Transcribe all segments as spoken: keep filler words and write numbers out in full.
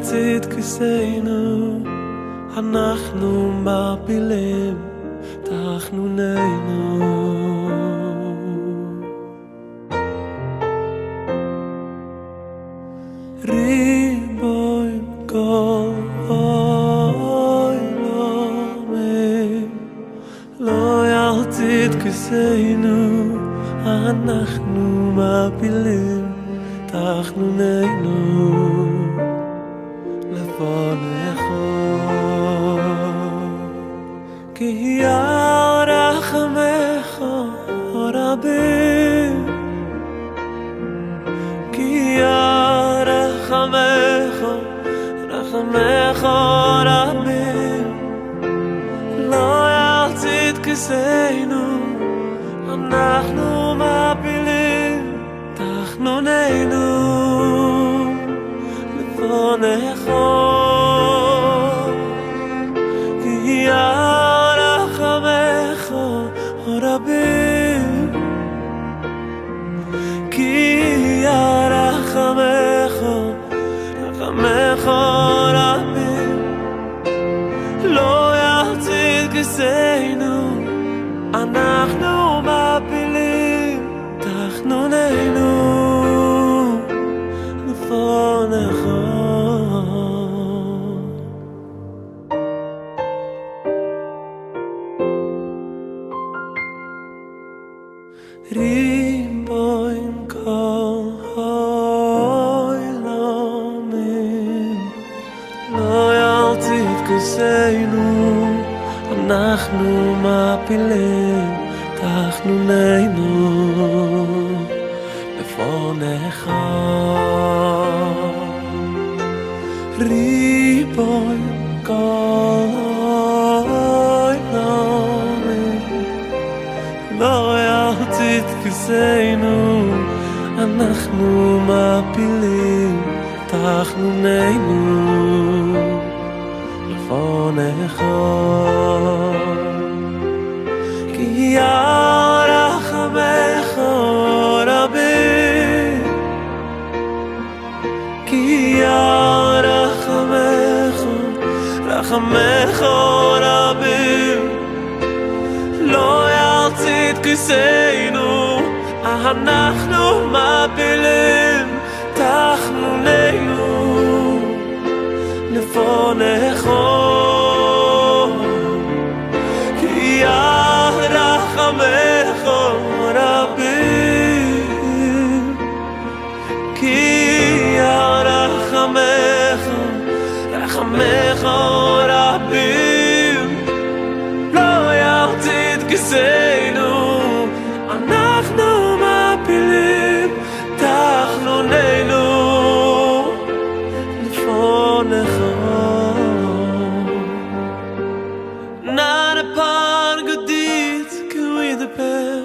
צדקתנו אנחנו מפילים תחנוננו. ריבונו כל העולמים לא על צדקתנו אנחנו מפילים תחנוננו לפניך, כי רחמך רבים, כי רחמך רחמך רבים לא על צדקתנו אנחנו מפילים תחנוננו לפניך, כי רחמך רבים, כי רחמך רחמך רבים לא על צדקתנו אנחנו מפילים תחנוננו לפניך. ריבונו כל העולמים לא על צדקתנו אנחנו מפילים תחנוננו לפניך. ריבונו כל העולמים לא על צדקתנו אנחנו מפילים תחנוננו לפניך, כי רחמך רבים, כי רחמך רחמך רבים לא על צדקתנו אנחנו מפילים תחנוננו לפניך, כי רחמך רבים, כי רחמך רחמך רבים לא על צדקתנו אנחנו מפילים תחנוננו לפניך. Not upon good deeds can we depend,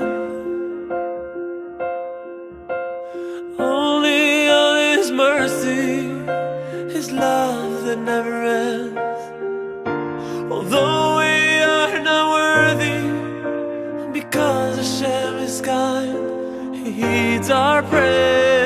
only on His mercy, His love that never ends. Although we are not worthy, because Hashem is kind, He heeds our prayer.